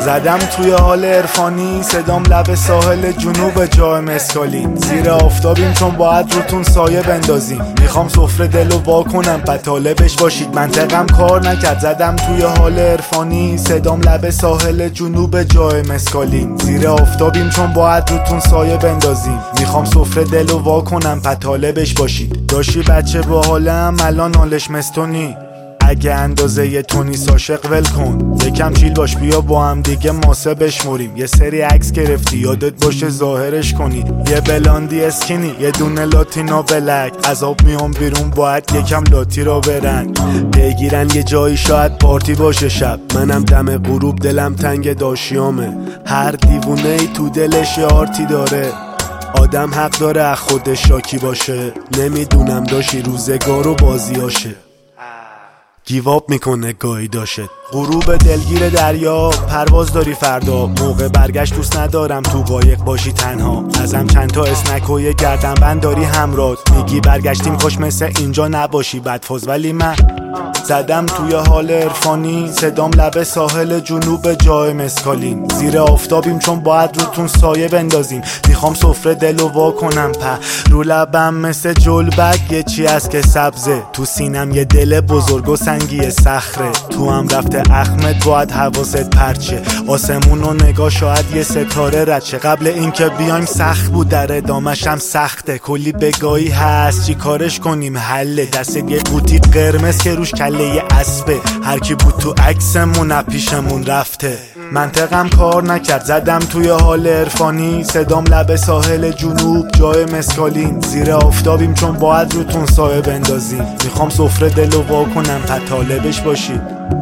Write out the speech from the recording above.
زدم توی حال عرفانی، صدام لب ساحل جنوب جای مسکالین. زیر آفتابیم چون باید روتون سایه بندازیم. میخوام سفره دلو وا کنم پس طالبش باشید. منطقم کار نکرد، زدم توی حال عرفانی، صدام لب ساحل جنوب جای مسکالین. زیر آفتابیم چون باید روتون سایه بندازیم. میخوام سفره دلو وا کنم پس طالبش باشید. داشتی بچه با حالم الان حالش مستونی. اگه اندازه یه تونیس عاشق ول کن، یکم چیل باش بیا با هم دیگه ماسه بشموریم. یه سری عکس گرفتی یادت باشه ظاهرش کنی. یه بلاندی اسکینی یه دونه لاتینا بلک، عذاب میام بیرون باید یکم لاتی را برن. بگیرن یه جایی شاید پارتی باشه شب. منم دم غروب دلم تنگ داشیامه. هر دیوونه ای تو دلش یه آرتی داره. آدم حق داره از خودش شاکی باشه. نمیدونم داشی روزگار و بازیاشه. گیواب میکنه گاهی داشت. غروب دلگیر دریا، پرواز داری فردا. موقع برگشت دوست ندارم تو قایق باشی تنها. ازم چند تا اسنک و یه گردنبند داری همراه. میگی برگشتیم خوش مثل اینجا نباشی بدفاز، ولی من زدم توی حال عرفانی، صدام لب ساحل جنوب جای مسکالین. زیر آفتابیم چون باید روتون سایه بندازیم. میخوام سفره دلو وا کنم رو لبم مثل جلبک یه چی از که سبزه. تو سینم یه دل بزرگ و سنگی صخره. تو هم رفته اخمت باید حواست پرچه. آسمون و نگاه شاید یه ستاره رچه. قبل اینکه بیایم سخت بود در ادامش هم سخته. کلی بگاهی هست چی کارش کنیم حله. دست یه قوطی قرمز که روش کله یه اسبه. هر کی بود تو عکسمون پیشمون رفته. منطقم کار نکرد، زدم توی حال عرفانی، صدام لب ساحل جنوب جای مسکالین. زیر آفتابیم چون باید روتون سایه بندازیم. میخوام سفره دلو وا کنم پس طالبش باشید.